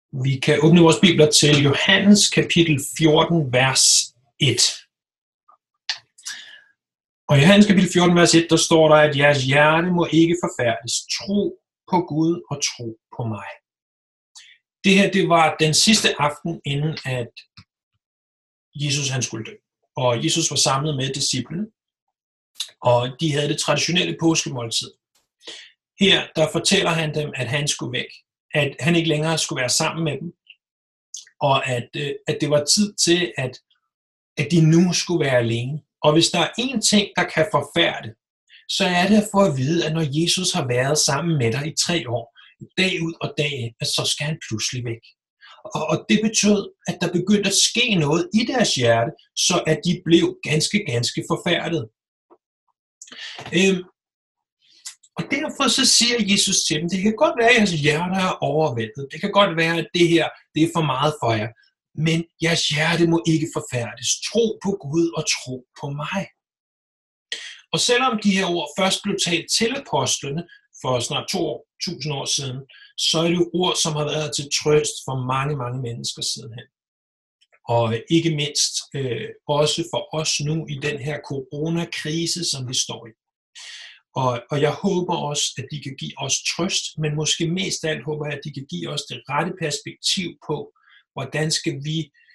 Vi kan åbne vores bibler til Johannes kapitel 14, vers 1. Og i Johannes kapitel 14, vers 1, der står der, at jeres hjerte må ikke forfærdes. Tro på Gud og tro på mig. Det her, det var den sidste aften, inden at Jesus han skulle dø. Og Jesus var samlet med disciplene, og de havde det traditionelle påskemåltid. Her, der fortæller han dem, at han skulle væk. At han ikke længere skulle være sammen med dem. Og at det var tid til, at de nu skulle være alene. Og hvis der er én ting, der kan forfærde, så er det for at vide, at når Jesus har været sammen med dig i 3 år, dag ud og dag ind, så skal han pludselig væk. Og det betød, at der begyndte at ske noget i deres hjerte, så at de blev ganske forfærdet. Og derfor så siger Jesus til dem, det kan godt være, at jeres hjerte er overvældet. Det kan godt være, at det her det er for meget for jer. Men jeres hjerte må ikke forfærdes. Tro på Gud og tro på mig. Og selvom de her ord først blev talt til apostlene for snart 2000 år siden, så er det jo ord, som har været til trøst for mange mennesker sidenhen. Og ikke mindst også for os nu i den her coronakrise, som vi står i. Og jeg håber også, at de kan give os trøst, men måske mest af alt håber jeg, at de kan give os det rette perspektiv på, hvordan skal vi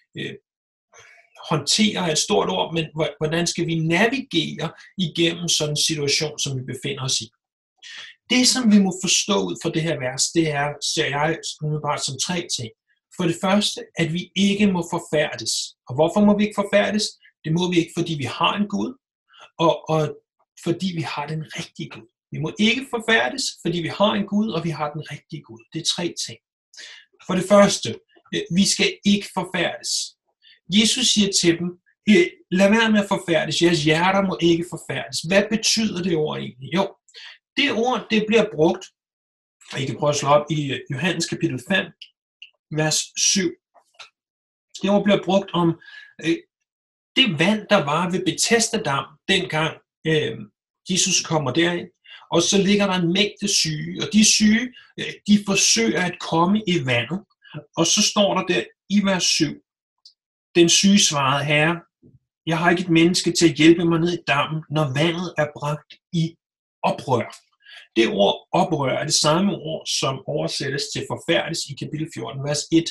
håndtere et stort ord, men hvordan skal vi navigere igennem sådan en situation, som vi befinder os i. Det, som vi må forstå ud fra det her vers, det er, ser jeg umiddelbart som 3 ting. For det første, at vi ikke må forfærdes. Og hvorfor må vi ikke forfærdes? Det må vi ikke, fordi vi har en Gud, og fordi vi har den rigtige Gud. Vi må ikke forfærdes, fordi vi har en Gud, og vi har den rigtige Gud. Det er 3 ting. For det første, vi skal ikke forfærdes. Jesus siger til dem, lad være med at forfærdes. Jeres hjerter må ikke forfærdes. Hvad betyder det ord egentlig? Jo, det ord, det bliver brugt, og I kan prøve at slå op i Johannes kapitel 5, vers 7. Det ord bliver brugt om det vand, der var ved Betesda-dam, dengang Jesus kommer derind, og så ligger der en mængde syge, og de syge, de forsøger at komme i vandet, og så står der der i vers 7, den syge svarede, Herre, jeg har ikke et menneske til at hjælpe mig ned i dammen, når vandet er bragt i oprør. Det ord oprør er det samme ord, som oversættes til forfærdes i kapitel 14, vers 1.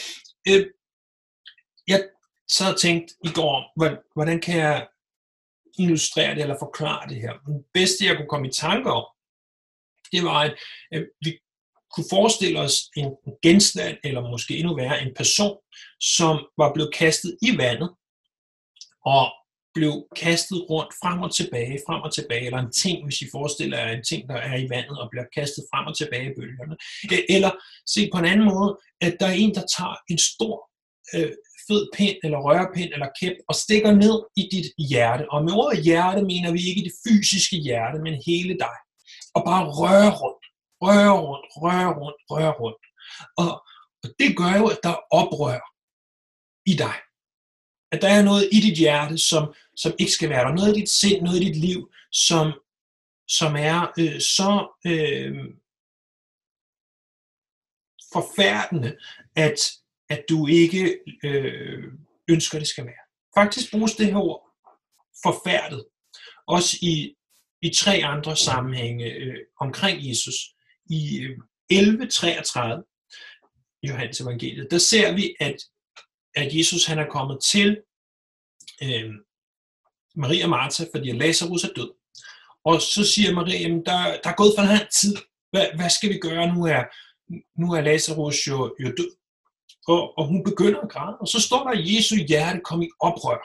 Jeg sad og tænkte i går, hvordan kan jeg illustrere det eller forklare det her. Det bedste, jeg kunne komme i tanke om, det var, at vi kunne forestille os en genstand, eller måske endnu værre, en person, som var blevet kastet i vandet, og blev kastet rundt frem og tilbage, eller en ting, hvis I forestiller jer en ting, der er i vandet, og bliver kastet frem og tilbage i bølgerne. Eller se på en anden måde, at der er en, der tager en stor fed pind, eller rørpind, eller kæp, og stikker ned i dit hjerte. Og med ordet hjerte mener vi ikke det fysiske hjerte, men hele dig. Og bare røre rundt. Og det gør jo, at der er oprør i dig. At der er noget i dit hjerte, som ikke skal være der. Noget i dit sind, noget i dit liv, som er så forfærdende, at du ikke ønsker, det skal være. Faktisk bruges det her ord, forfærdet, også i 3 andre sammenhænge omkring Jesus. I 11:33 i Johannes evangeliet, der ser vi, at Jesus han er kommet til Maria og Martha, fordi Lazarus er død. Og så siger Maria, der er gået for lang tid. Hvad skal vi gøre? Nu er Lazarus jo død. Og hun begynder at græde, og så står der, at Jesu hjerte kom i oprør.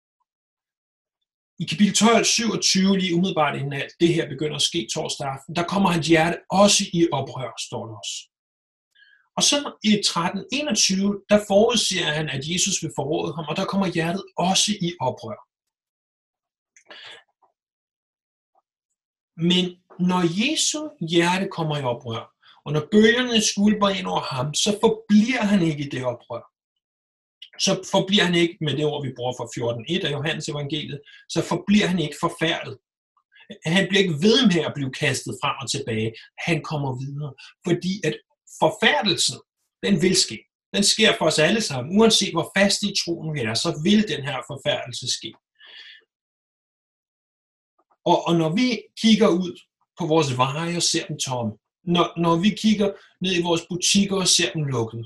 I kapitel 12, 27, lige umiddelbart inden alt det her begynder at ske torsdag aften, der kommer hans hjerte også i oprør, står der også. Og så i 13:21, der forudsiger han, at Jesus vil forråde ham, og der kommer hjertet også i oprør. Men når Jesu hjerte kommer i oprør, og når bølgerne skvulper ind over ham, så forbliver han ikke i det oprør. Så forbliver han ikke, med det ord, vi bruger fra 14:1 af Johannes evangeliet, så forbliver han ikke forfærdet. Han bliver ikke ved med at blive kastet frem og tilbage. Han kommer videre, fordi at forfærdelsen, den vil ske. Den sker for os alle sammen. Uanset hvor faste i troen vi er, så vil den her forfærdelse ske. Og når vi kigger ud på vores veje og ser dem tomme, når vi kigger ned i vores butikker og ser dem lukket,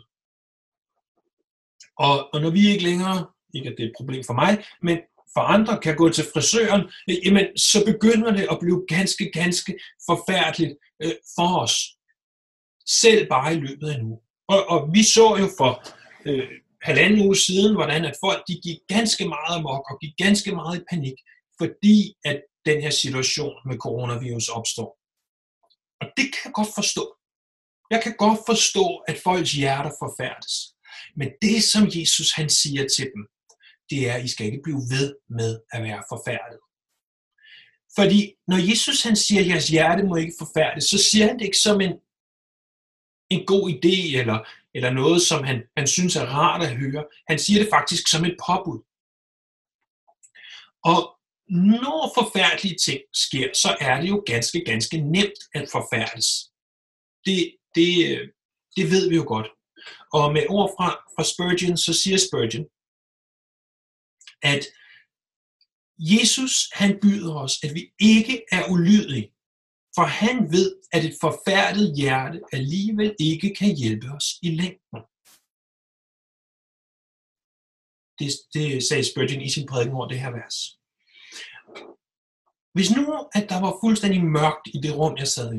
og når vi ikke længere, ikke at det er et problem for mig, men for andre kan gå til frisøren, jamen, så begynder det at blive ganske forfærdeligt for os. Selv bare i løbet af en uge. Og vi så jo for halvanden uge siden, hvordan at folk de gik ganske meget amok og gik ganske meget i panik, fordi at den her situation med coronavirus opstår. Og det kan jeg godt forstå. Jeg kan godt forstå, at folks hjerter forfærdes. Men det, som Jesus han siger til dem, det er, at I skal ikke blive ved med at være forfærdet. Fordi når Jesus han siger, at jeres hjerte må ikke forfærdes, så siger han det ikke som en god idé, eller noget, som han synes er rart at høre. Han siger det faktisk som et påbud. Og når forfærdelige ting sker, så er det jo ganske nemt at forfærdes. Det ved vi jo godt. Og med ord fra Spurgeon, så siger Spurgeon, at Jesus han byder os, at vi ikke er ulydige, for han ved, at et forfærdet hjerte alligevel ikke kan hjælpe os i længden. Det sagde Spurgeon i sin prædiken over det her vers. Hvis nu, at der var fuldstændig mørkt i det rum, jeg sad i,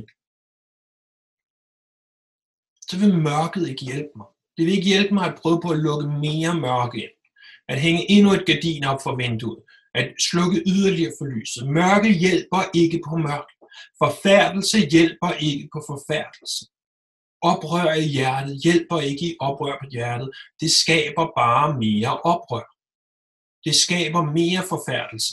så vil mørket ikke hjælpe mig. Det vil ikke hjælpe mig at prøve på at lukke mere mørke ind. At hænge endnu et gardin op for vinduet. At slukke yderligere for lyset. Mørke hjælper ikke på mørke. Forfærdelse hjælper ikke på forfærdelse. Oprør i hjertet hjælper ikke i oprør på hjertet. Det skaber bare mere oprør. Det skaber mere forfærdelse.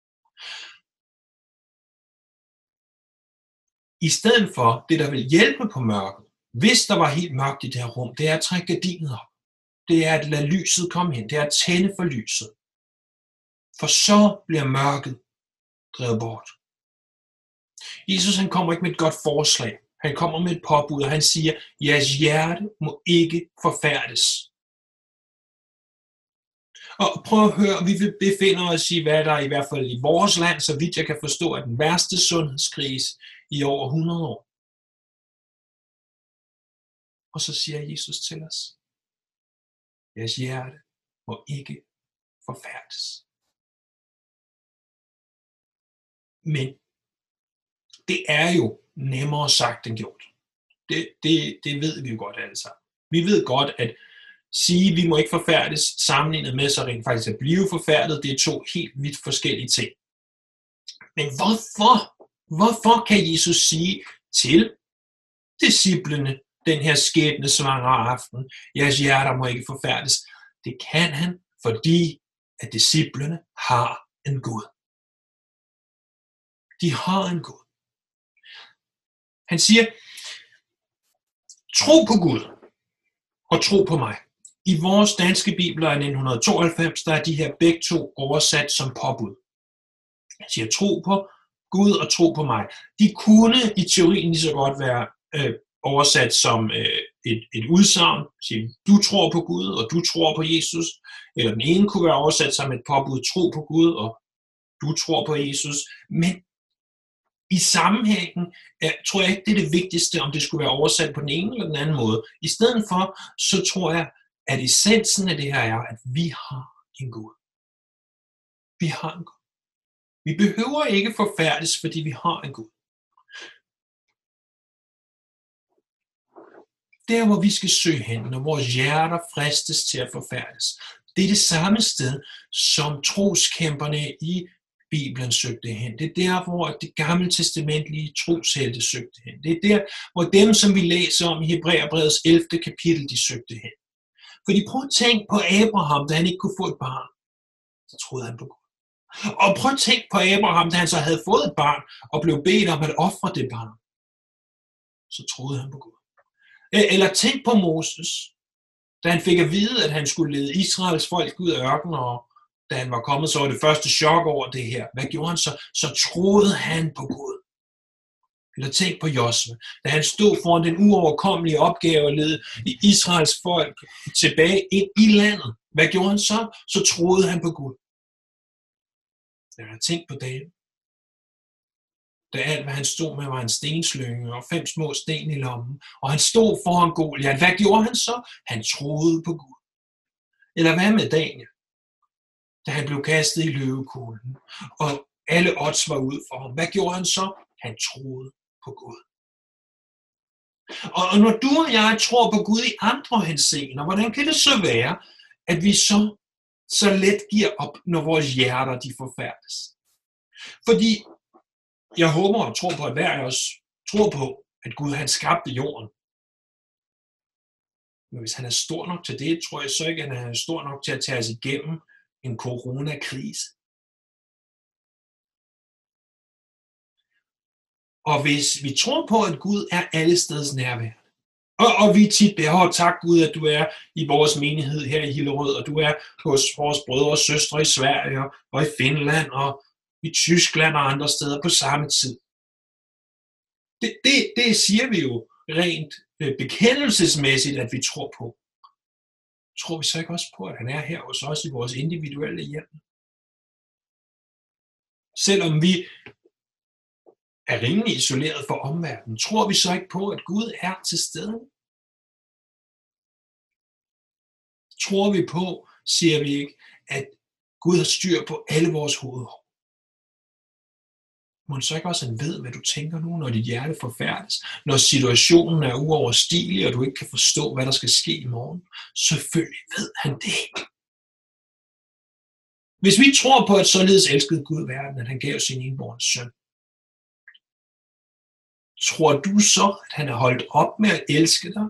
I stedet for, det der vil hjælpe på mørket, hvis der var helt mørkt i det her rum, det er at trække gardinet op. Det er at lade lyset komme hen. Det er at tænde for lyset. For så bliver mørket drevet bort. Jesus han kommer ikke med et godt forslag. Han kommer med et påbud, og han siger, jeres hjerte må ikke forfærdes. Og prøv at høre, vi befinder os i, hvad der i hvert fald i vores land, så vidt jeg kan forstå, er den værste sundhedskrise i over 100 år. Og så siger Jesus til os, jeres hjerte må ikke forfærdes. Men det er jo nemmere sagt end gjort. Det ved vi jo godt alle sammen. Vi ved godt, at sige, at vi må ikke forfærdes, sammenlignet med så rent faktisk at blive forfærdet, det er to helt vidt forskellige ting. Men hvorfor kan Jesus sige til disciplene den her skæbnesvangre aften, jeres hjerter må ikke forfærdes? Det kan han, fordi at disciplene har en Gud. De har en Gud. Han siger, tro på Gud og tro på mig. I vores danske bibler af 1992, der er de her begge to oversat som påbud. Han siger, tro på Gud og tro på mig. De kunne i teorien lige så godt være oversat som et udsagn. Du tror på Gud, og du tror på Jesus. Eller den ene kunne være oversat som et påbud, tro på Gud, og du tror på Jesus. Men i sammenhængen tror jeg ikke, det er det vigtigste, om det skulle være oversat på den ene eller den anden måde. I stedet for, så tror jeg, at essensen af det her er, at vi har en Gud. Vi har en Gud. Vi behøver ikke forfærdes, fordi vi har en Gud. Der, hvor vi skal søge hen, når vores hjerter fristes til at forfærdes, det er det samme sted, som troskæmperne i Bibelen søgte hen. Det er der, hvor det gamle testamentlige troshelte søgte hen. Det er der, hvor dem, som vi læser om i Hebræerbrevets 11. kapitel, de søgte hen. Fordi prøv at tænke på Abraham, da han ikke kunne få et barn. Så troede han på Gud. Og prøv at tænke på Abraham, da han så havde fået et barn, og blev bedt om at ofre det barn. Så troede han på Gud. Eller tænk på Moses, da han fik at vide, at han skulle lede Israels folk ud af ørkenen, og da han var kommet, så var det første chok over det her. Hvad gjorde han så? Så troede han på Gud. Eller tænk på Josua, da han stod foran den uoverkommelige opgave at lede Israels folk tilbage ind i landet. Hvad gjorde han så? Så troede han på Gud. Eller tænk på David. Da alt, hvad han stod med, var en stenslynge og 5 små sten i lommen, og han stod foran Goliat. Hvad gjorde han så? Han troede på Gud. Eller hvad med Daniel, da han blev kastet i løvekuglen, og alle odds var ude for ham. Hvad gjorde han så? Han troede på Gud. Og når du og jeg tror på Gud i andre henseender, hvordan kan det så være, at vi så let giver op, når vores hjerter de forfærdes? Fordi jeg håber og tror på, at hver af os tror på, at Gud han skabte jorden. Men hvis han er stor nok til det, tror jeg så ikke, at han er stor nok til at tage os igennem en coronakrise. Og hvis vi tror på, at Gud er allesteds nærværende, og vi tit beder, tak Gud, at du er i vores menighed her i Hillerød, og du er hos vores brødre og søstre i Sverige, og i Finland, og i Tyskland og andre steder på samme tid. Det siger vi jo rent bekendelsesmæssigt, at vi tror på. Tror vi så ikke også på, at han er her hos os i vores individuelle hjem? Selvom vi er rimelig isoleret fra omverdenen, tror vi så ikke på, at Gud er til stede? Tror vi på, siger vi ikke, at Gud har styr på alle vores hoveder? Må så ikke også han ved, hvad du tænker nu, når dit hjerte forfærdes, når situationen er uoverstigelig, og du ikke kan forstå, hvad der skal ske i morgen? Selvfølgelig ved han det. Hvis vi tror på, at således elskede Gud verden, at han gav sin enbårne søn, tror du så, at han er holdt op med at elske dig,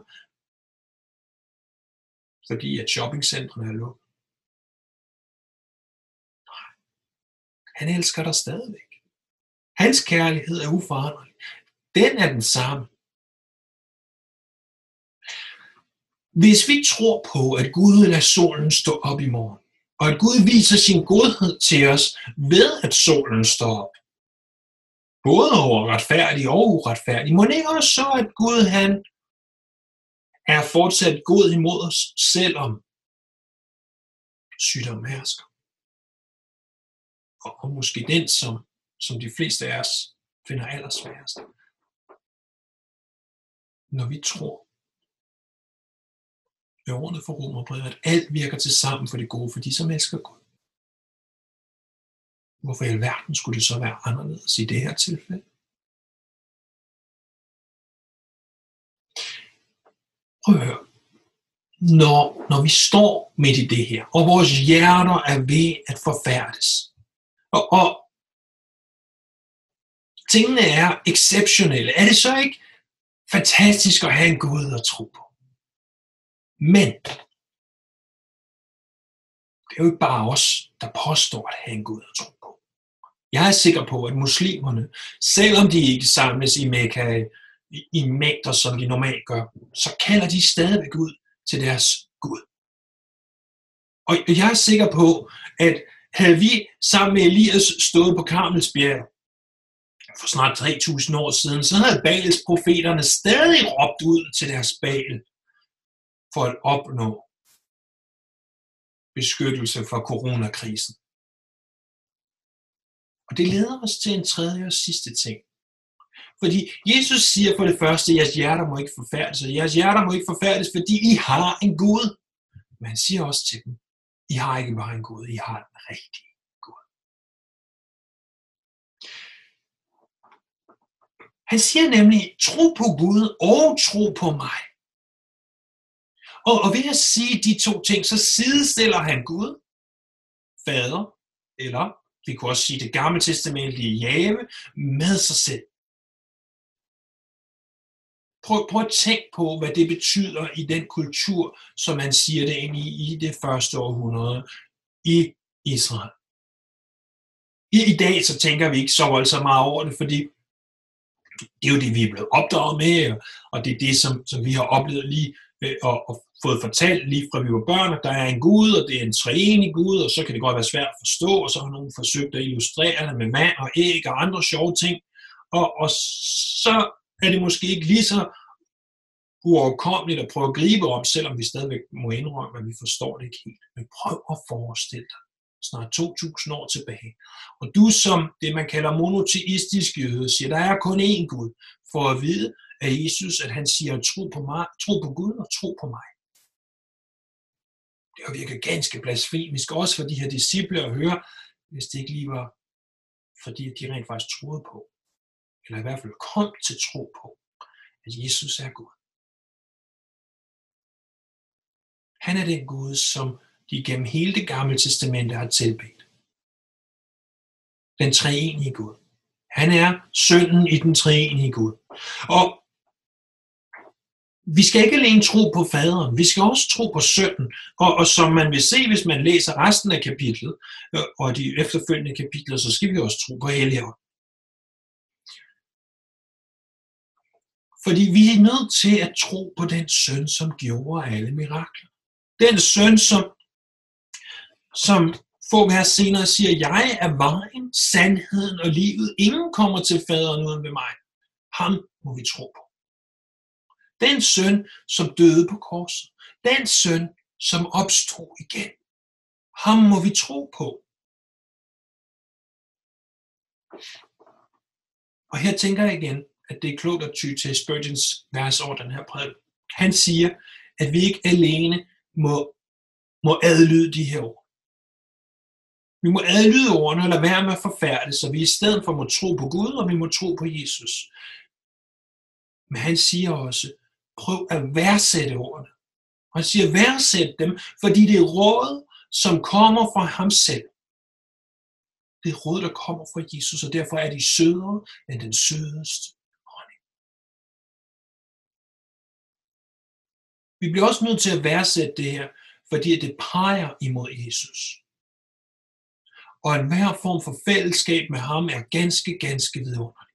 fordi at shoppingcentrene er lukket? Nej. Han elsker dig stadigvæk. Hans kærlighed er uforanderlig. Den er den samme. Hvis vi tror på, at Gud vil lade solen stå op i morgen, og at Gud viser sin godhed til os ved, at solen står op, både over retfærdig og uretfærdig, må det ikke også så, at Gud han er fortsat god imod os, selvom sygdom hersker. Og måske den, som de fleste af os finder allersværest. Når vi tror, ved ordet for Romerbrevet, at alt virker til sammen for det gode, for de som elsker Gud. Hvorfor i alverden skulle det så være anderledes i det her tilfælde? Prøv at høre. Når vi står midt i det her, og vores hjerter er ved at forfærdes, og tingene er exceptionelle, er det så ikke fantastisk at have en Gud at tro på? Men det er jo ikke bare os, der påstår at have en Gud at tro på. Jeg er sikker på, at muslimerne, selvom de ikke samles i Mekka i mængder, som de normalt gør, så kalder de stadigvæk ud til deres Gud. Og jeg er sikker på, at havde vi sammen med Elias stået på Karmelsbjerg for snart 3.000 år siden, så havde Baals profeterne stadig råbt ud til deres Baal for at opnå beskyttelse fra coronakrisen. Og det leder os til en tredje og sidste ting. Fordi Jesus siger for det første, at jeres hjerter må ikke forfærdes, og jeres hjerter må ikke forfærdes, fordi I har en Gud. Men han siger også til dem, I har ikke bare en Gud, I har en rigtig Gud. Han siger nemlig, tro på Gud og tro på mig. Og ved at sige de to ting, så sidestiller han Gud, fader, eller vi kunne også sige det gamle testamentlige Jahve, med sig selv. Prøv at tænke på, hvad det betyder i den kultur, som man siger det ind i det første århundrede i Israel. I dag så tænker vi ikke så voldsomt meget over det, fordi det er jo det, vi er blevet opdraget med, og det er det, som vi har oplevet lige og fået fortalt lige fra vi var børn, at der er en Gud, og det er en treenig Gud, og så kan det godt være svært at forstå, og så har nogen forsøgt at illustrere det med mand og æg og andre sjove ting. og så er det måske ikke lige så uoverkommeligt at prøve at gribe om, selvom vi stadigvæk må indrømme, at vi forstår det ikke helt. Men prøv at forestille dig, snart 2000 år tilbage, og du som det, man kalder monoteistisk jøde, siger, der er kun én Gud, for at vide af Jesus, at han siger, tro på mig, tro på Gud og tro på mig. Det har virket ganske blasfemisk, også for de her disciple at høre, hvis det ikke lige var, fordi de rent faktisk troede på, eller i hvert fald kom til tro på, at Jesus er Gud. Han er den Gud, som de gennem hele det gamle testamente har tilbedt. Den treenige Gud. Han er sønnen i den treenige Gud. Og vi skal ikke alene tro på faderen, vi skal også tro på sønnen. Og som man vil se, hvis man læser resten af kapitlet, og de efterfølgende kapitler, så skal vi også tro på Helligånden. Fordi vi er nødt til at tro på den søn, som gjorde alle mirakler. Den søn, som få vers senere siger, jeg er vejen, sandheden og livet. Ingen kommer til faderen uden ved mig. Ham må vi tro på. Den søn, som døde på korset. Den søn, som opstod igen. Ham må vi tro på. Og her tænker jeg igen, at det er klogt at ty til Spurgeons vers over den her prædiken. Han siger, at vi ikke alene må adlyde de her ord. Vi må adlyde ordene og lade være med at forfærde, så vi i stedet for må tro på Gud, og vi må tro på Jesus. Men han siger også, prøv at værdsætte ordene. Og han siger, værdsæt dem, fordi det er råd, som kommer fra ham selv. Det er råd, der kommer fra Jesus, og derfor er de sødere end den sødeste honning. Vi bliver også nødt til at værdsætte det her, fordi det peger imod Jesus. Og enhver form for fællesskab med ham er ganske, ganske vidunderlig.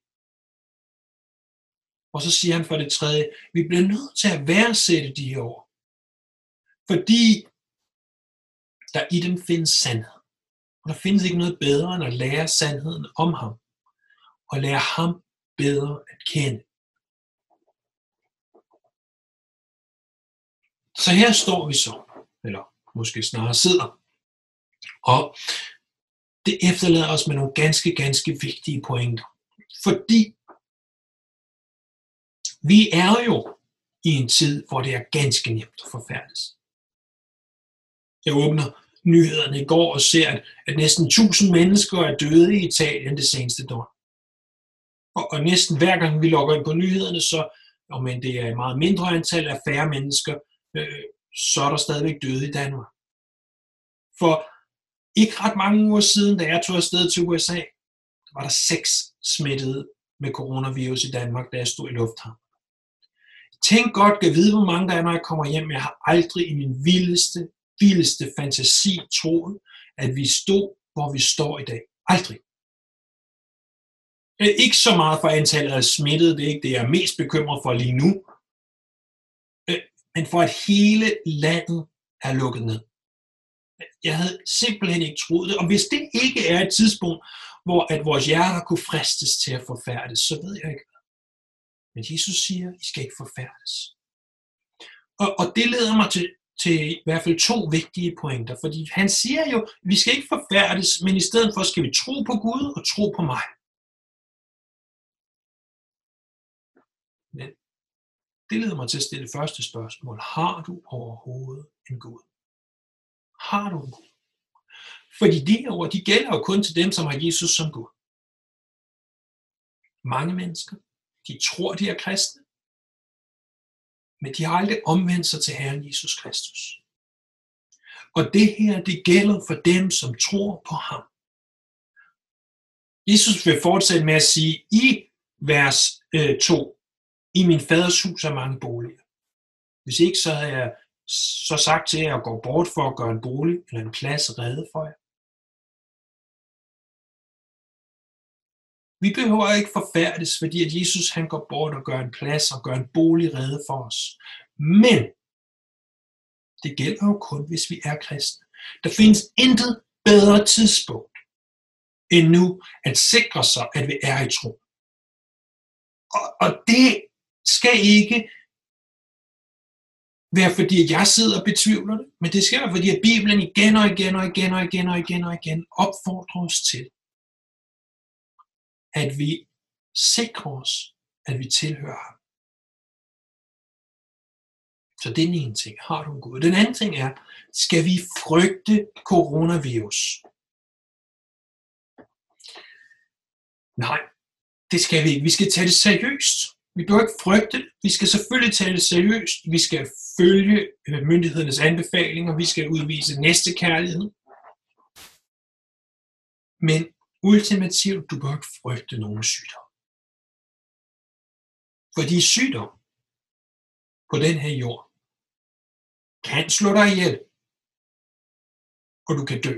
Og så siger han for det tredje, vi bliver nødt til at værdsætte de her ord. Fordi der i dem findes sandhed. Og der findes ikke noget bedre end at lære sandheden om ham. Og lære ham bedre at kende. Så her står vi så, eller måske snarere sidder. Og det efterlader os med nogle ganske, ganske vigtige pointer. Fordi vi er jo i en tid, hvor det er ganske nemt at forfærdes. Jeg åbner nyhederne i går og ser, at næsten 1000 mennesker er døde i Italien det seneste døgn. Og næsten hver gang vi logger ind på nyhederne, så, men det er et meget mindre antal af færre mennesker, så er der stadigvæk døde i Danmark. For ikke ret mange uger siden, da jeg tog afsted til USA, var der 6 smittede med coronavirus i Danmark, da jeg stod i lufthavnen. Tænk godt, kan vide, hvor mange der er, når jeg kommer hjem. Jeg har aldrig i min vildeste fantasi troet, at vi stod, hvor vi står i dag. Aldrig. Ikke så meget for antallet af smittede, det er ikke det, jeg er mest bekymret for lige nu, men for at hele landet er lukket ned. Jeg havde simpelthen ikke troet det, og hvis det ikke er et tidspunkt, hvor at vores hjerter kunne fristes til at forfærdes, så ved jeg ikke hvad. Men Jesus siger, I skal ikke forfærdes. Og det leder mig til i hvert fald 2 vigtige pointer, fordi han siger jo, vi skal ikke forfærdes, men i stedet for skal vi tro på Gud og tro på mig. Men det leder mig til at stille første spørgsmål. Har du overhovedet en Gud? Har du en Gud? Fordi de her ord, de gælder jo kun til dem, som har Jesus som Gud. Mange mennesker, de tror, de er kristne, men de har aldrig omvendt sig til Herren Jesus Kristus. Og det her, det gælder for dem, som tror på ham. Jesus vil fortsætte med at sige i vers 2, i min faders hus er mange boliger. Hvis ikke, så har jeg så sagt til jer at gå bort for at gøre en bolig eller en plads rede for jer. Vi behøver ikke forfærdes, fordi at Jesus han går bort og gør en plads og gør en bolig rede for os. Men det gælder jo kun, hvis vi er kristne. Der findes intet bedre tidspunkt end nu at sikre sig, at vi er i tro. Og det skal ikke være fordi, at jeg sidder og betvivler det, men det skal være fordi, at Bibelen igen og igen og igen og igen og igen og igen opfordrer os til, at vi sikrer os, at vi tilhører ham. Så det er den ene ting. Har du en Gud? Den anden ting er, skal vi frygte coronavirus? Nej, det skal vi ikke. Vi skal tage det seriøst. Vi bør ikke frygte det. Vi skal selvfølgelig tage det seriøst. Vi skal følge myndighedernes anbefalinger. Vi skal udvise næstekærlighed. Men ultimativt, du bør ikke frygte nogen sygdom. Fordi sygdom på den her jord kan slå dig ihjel, og du kan dø.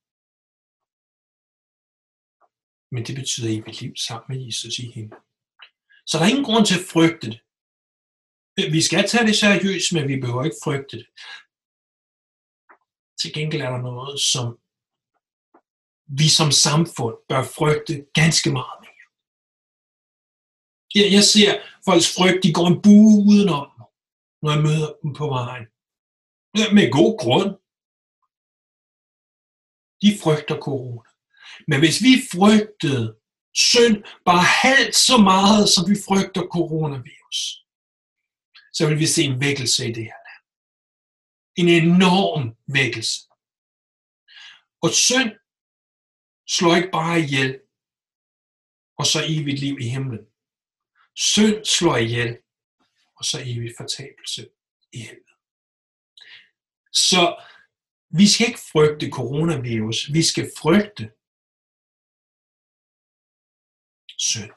Men det betyder evigt liv sammen med Jesus i himlen. Så der er ingen grund til at frygte det. Vi skal tage det seriøst, men vi behøver ikke frygte det. Til gengæld er der noget, som vi som samfund bør frygte ganske meget mere. Jeg ser folks frygt, de går en bue udenom, når jeg møder dem på vejen. Med god grund. De frygter corona. Men hvis vi frygtede synd bare halvt så meget, som vi frygter coronavirus, så vil vi se en vækkelse i det her land. En enorm vækkelse. Og synd slår ikke bare ihjel, og så evigt liv i himlen. Synd slår ihjel, og så evigt fortabelse i himlen. Så vi skal ikke frygte coronavirus, vi skal frygte synd.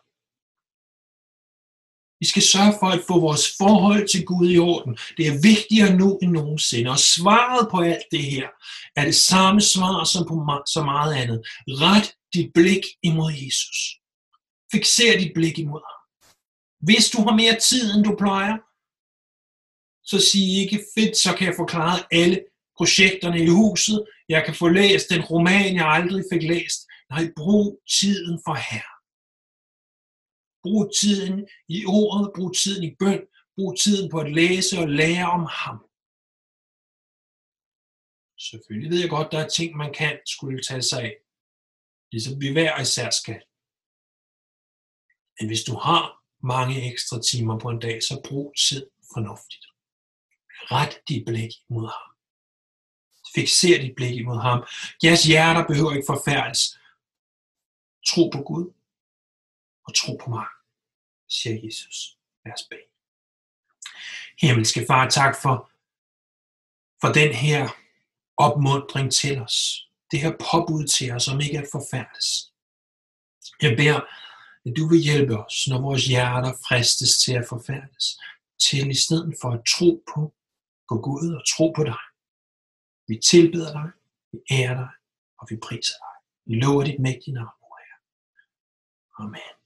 Vi skal sørge for at få vores forhold til Gud i orden. Det er vigtigere nu end nogensinde. Og svaret på alt det her er det samme svar som på så meget andet. Ret dit blik imod Jesus. Fixer dit blik imod ham. Hvis du har mere tid, end du plejer, så sig ikke, fedt, så kan jeg få klaret alle projekterne i huset. Jeg kan få læst den roman, jeg aldrig fik læst. Nej, brug tiden for Herren. Brug tiden i ordet, brug tiden i bøn, brug tiden på at læse og lære om ham. Selvfølgelig ved jeg godt, der er ting, man kan skulle tage sig af, ligesom vi hver især skal. Men hvis du har mange ekstra timer på en dag, så brug tid fornuftigt. Ret dit blik imod ham. Fixer dit blik imod ham. Jeres hjerter behøver ikke forfærdes. Tro på Gud og tro på mig, siger Jesus. Lad os bede. Himmelske Far, tak for den her opmuntring til os. Det her påbud til os, om ikke at forfærdes. Jeg beder, at du vil hjælpe os, når vores hjerter fristes til at forfærdes, til i stedet for at tro på Gud og tro på dig. Vi tilbeder dig, vi ærer dig, og vi priser dig. Vi lover dit mægtige navn, Herre. Amen.